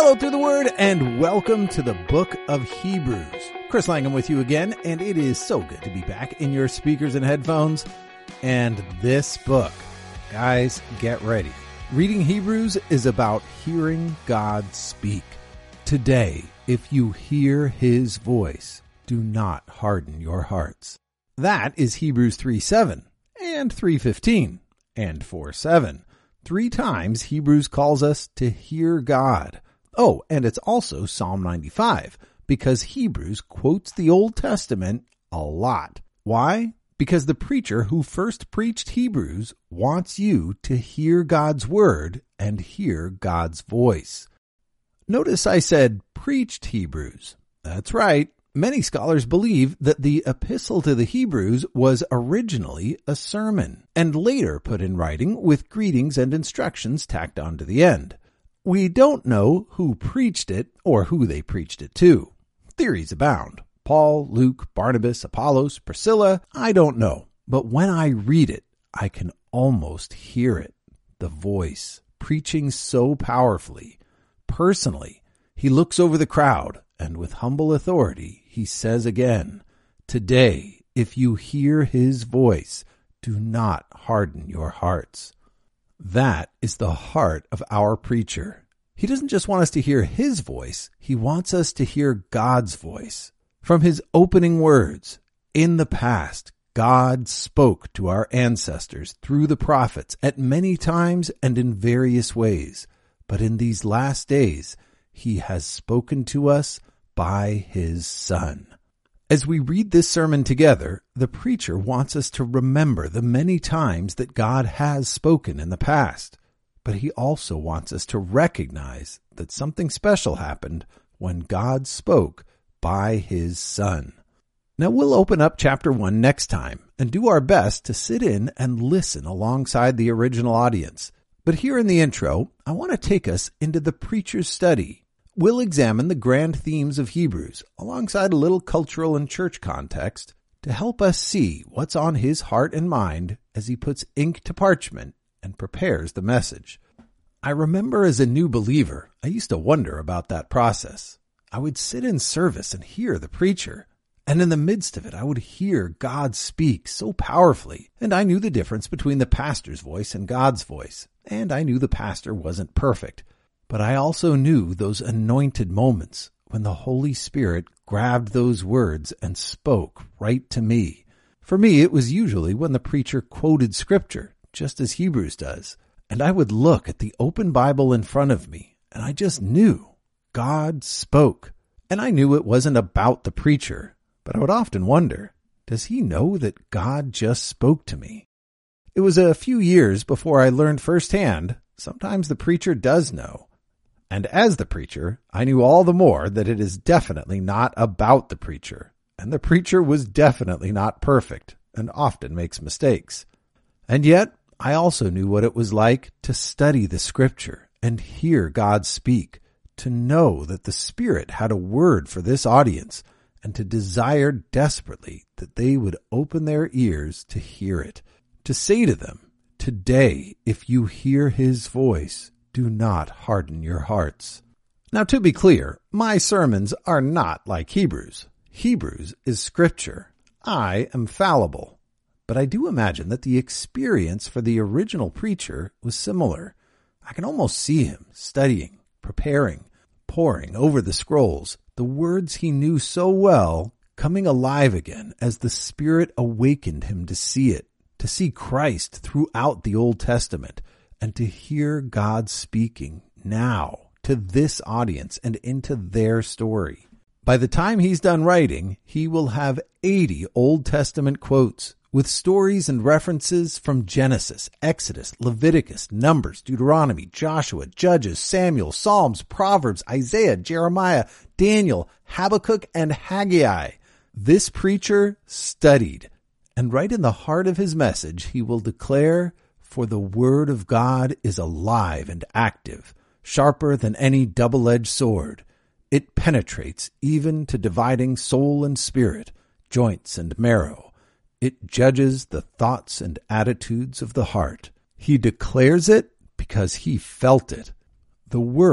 Hello through the word and welcome to the book of Hebrews. Chris Langham with you again, and it is so good to be back in your speakers and headphones. And this book, guys, get ready. Reading Hebrews is about hearing God speak. Today, if you hear his voice, do not harden your hearts. That is Hebrews 3:7 and 3:15 and 4:7. 3 times Hebrews calls us to hear God. Oh, and it's also Psalm 95, because Hebrews quotes the Old Testament a lot. Why? Because the preacher who first preached Hebrews wants you to hear God's word and hear God's voice. Notice I said preached Hebrews. That's right. Many scholars believe that the epistle to the Hebrews was originally a sermon and later put in writing with greetings and instructions tacked on to the end. We don't know who preached it or who they preached it to. Theories abound. Paul, Luke, Barnabas, Apollos, Priscilla, I don't know. But when I read it, I can almost hear it. The voice, preaching so powerfully. Personally, he looks over the crowd, and with humble authority, he says again, "Today, if you hear his voice, do not harden your hearts." That is the heart of our preacher. He doesn't just want us to hear his voice, he wants us to hear God's voice. From his opening words, in the past, God spoke to our ancestors through the prophets at many times and in various ways. But in these last days, he has spoken to us by his Son. As we read this sermon together, the preacher wants us to remember the many times that God has spoken in the past. But he also wants us to recognize that something special happened when God spoke by his Son. Now we'll open up chapter 1 next time and do our best to sit in and listen alongside the original audience. But here in the intro, I want to take us into the preacher's study. We'll examine the grand themes of Hebrews alongside a little cultural and church context to help us see what's on his heart and mind as he puts ink to parchment and prepares the message. I remember as a new believer, I used to wonder about that process. I would sit in service and hear the preacher, and in the midst of it, I would hear God speak so powerfully, and I knew the difference between the pastor's voice and God's voice, and I knew the pastor wasn't perfect. But I also knew those anointed moments when the Holy Spirit grabbed those words and spoke right to me. For me, it was usually when the preacher quoted scripture, just as Hebrews does. And I would look at the open Bible in front of me, and I just knew God spoke. And I knew it wasn't about the preacher, but I would often wonder, does he know that God just spoke to me? It was a few years before I learned firsthand, sometimes the preacher does know. And as the preacher, I knew all the more that it is definitely not about the preacher. And the preacher was definitely not perfect and often makes mistakes. And yet, I also knew what it was like to study the scripture and hear God speak, to know that the Spirit had a word for this audience, and to desire desperately that they would open their ears to hear it, to say to them, "Today, if you hear his voice, do not harden your hearts." Now, to be clear, my sermons are not like Hebrews. Hebrews is scripture. I am fallible. But I do imagine that the experience for the original preacher was similar. I can almost see him studying, preparing, poring over the scrolls, the words he knew so well coming alive again as the Spirit awakened him to see it, to see Christ throughout the Old Testament, and to hear God speaking now to this audience and into their story. By the time he's done writing, he will have 80 Old Testament quotes with stories and references from Genesis, Exodus, Leviticus, Numbers, Deuteronomy, Joshua, Judges, Samuel, Psalms, Proverbs, Isaiah, Jeremiah, Daniel, Habakkuk, and Haggai. This preacher studied, and right in the heart of his message, he will declare, "For the word of God is alive and active, sharper than any double-edged sword. It penetrates even to dividing soul and spirit, joints and marrow. It judges the thoughts and attitudes of the heart." He declares it because he felt it. The word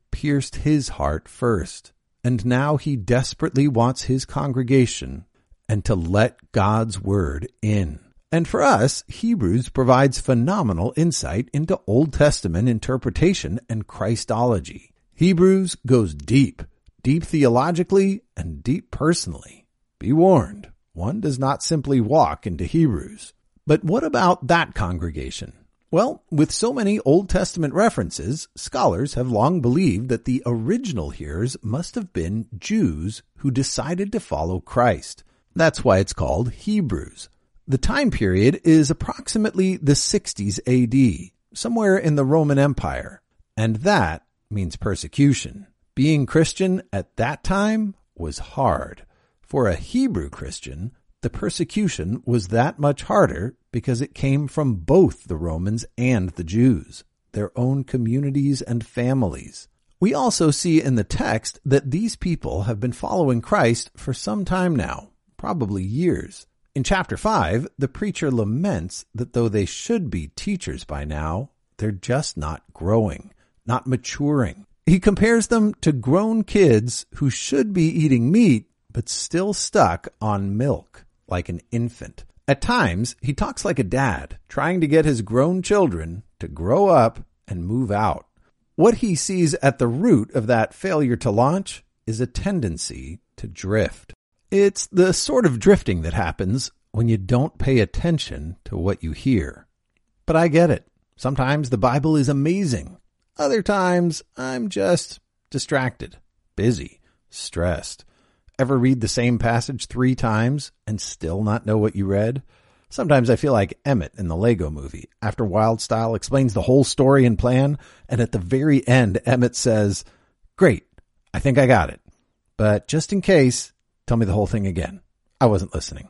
pierced his heart first, and now he desperately wants his congregation and to let God's word in. And for us, Hebrews provides phenomenal insight into Old Testament interpretation and Christology. Hebrews goes deep theologically and deep personally. Be warned, one does not simply walk into Hebrews. But what about that congregation? Well, with so many Old Testament references, scholars have long believed that the original hearers must have been Jews who decided to follow Christ. That's why it's called Hebrews. The time period is approximately the 60s AD, somewhere in the Roman Empire, and that means persecution. Being Christian at that time was hard. For a Hebrew Christian, the persecution was that much harder because it came from both the Romans and the Jews, their own communities and families. We also see in the text that these people have been following Christ for some time now, probably years. In chapter 5, the preacher laments that though they should be teachers by now, they're just not growing, not maturing. He compares them to grown kids who should be eating meat, but still stuck on milk, like an infant. At times, he talks like a dad, trying to get his grown children to grow up and move out. What he sees at the root of that failure to launch is a tendency to drift. It's the sort of drifting that happens when you don't pay attention to what you hear. But I get it. Sometimes the Bible is amazing. Other times, I'm just distracted, busy, stressed. Ever read the same passage 3 times and still not know what you read? Sometimes I feel like Emmett in the Lego movie, after Wildstyle explains the whole story and plan, and at the very end, Emmett says, "Great, I think I got it. But just in case, tell me the whole thing again. I wasn't listening."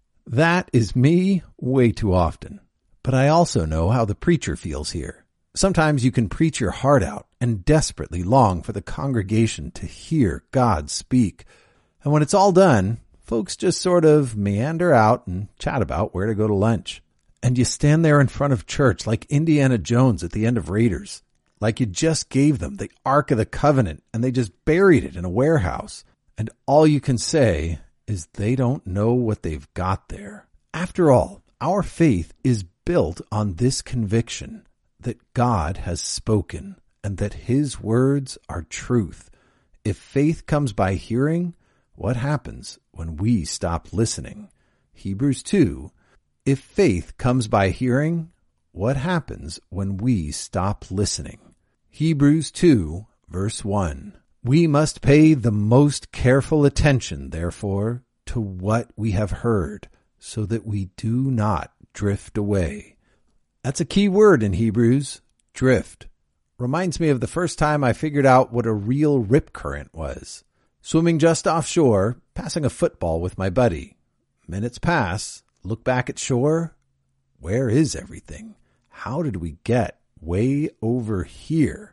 That is me way too often. But I also know how the preacher feels here. Sometimes you can preach your heart out and desperately long for the congregation to hear God speak. And when it's all done, folks just sort of meander out and chat about where to go to lunch. And you stand there in front of church like Indiana Jones at the end of Raiders, like you just gave them the Ark of the Covenant and they just buried it in a warehouse. And all you can say is they don't know what they've got there. After all, our faith is built on this conviction that God has spoken and that his words are truth. If faith comes by hearing, what happens when we stop listening? Hebrews 2, if faith comes by hearing, what happens when we stop listening? Hebrews 2, verse 1. We must pay the most careful attention, therefore, to what we have heard, so that we do not drift away. That's a key word in Hebrews, drift. Reminds me of the first time I figured out what a real rip current was. Swimming just offshore, passing a football with my buddy. Minutes pass, look back at shore. Where is everything? How did we get way over here?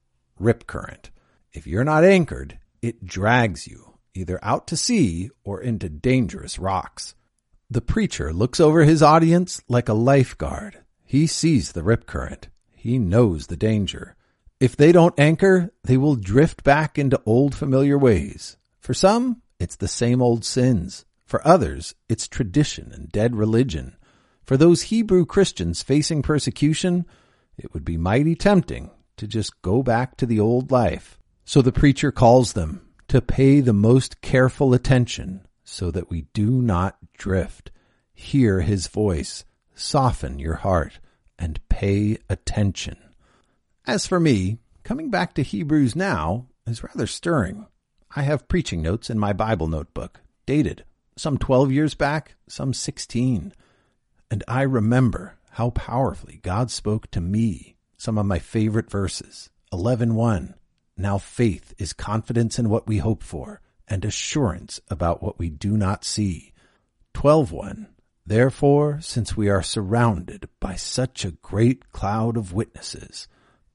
Rip current. If you're not anchored, it drags you either out to sea or into dangerous rocks. The preacher looks over his audience like a lifeguard. He sees the rip current. He knows the danger. If they don't anchor, they will drift back into old familiar ways. For some, it's the same old sins. For others, it's tradition and dead religion. For those Hebrew Christians facing persecution, it would be mighty tempting to just go back to the old life. So the preacher calls them to pay the most careful attention so that we do not drift. Hear his voice, soften your heart, and pay attention. As for me, coming back to Hebrews now is rather stirring. I have preaching notes in my Bible notebook, dated, some 12 years back, some 16. And I remember how powerfully God spoke to me. Some of my favorite verses. 11:1. Now faith is confidence in what we hope for and assurance about what we do not see. 12:1. Therefore, since we are surrounded by such a great cloud of witnesses.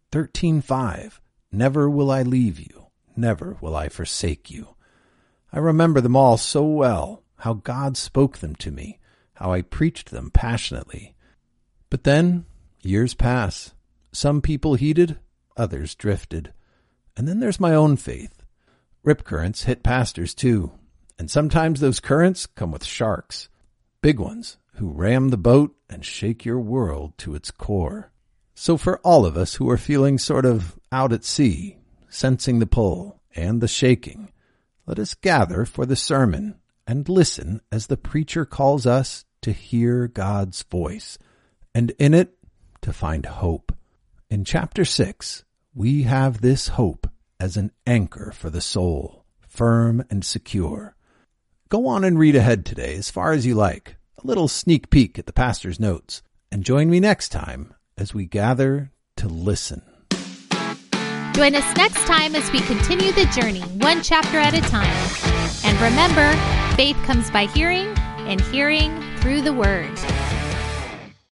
13:5. Never will I leave you. Never will I forsake you. I remember them all so well, how God spoke them to me, how I preached them passionately. But then, years pass. Some people heeded, others drifted. And then there's my own faith. Rip currents hit pastors too. And sometimes those currents come with sharks. Big ones who ram the boat and shake your world to its core. So for all of us who are feeling sort of out at sea, sensing the pull and the shaking, let us gather for the sermon and listen as the preacher calls us to hear God's voice, and in it to find hope. In chapter 6, we have this hope as an anchor for the soul, firm and secure. Go on and read ahead today as far as you like, a little sneak peek at the pastor's notes, and join me next time as we gather to listen. Join us next time as we continue the journey, one chapter at a time. And remember, faith comes by hearing, and hearing through the Word.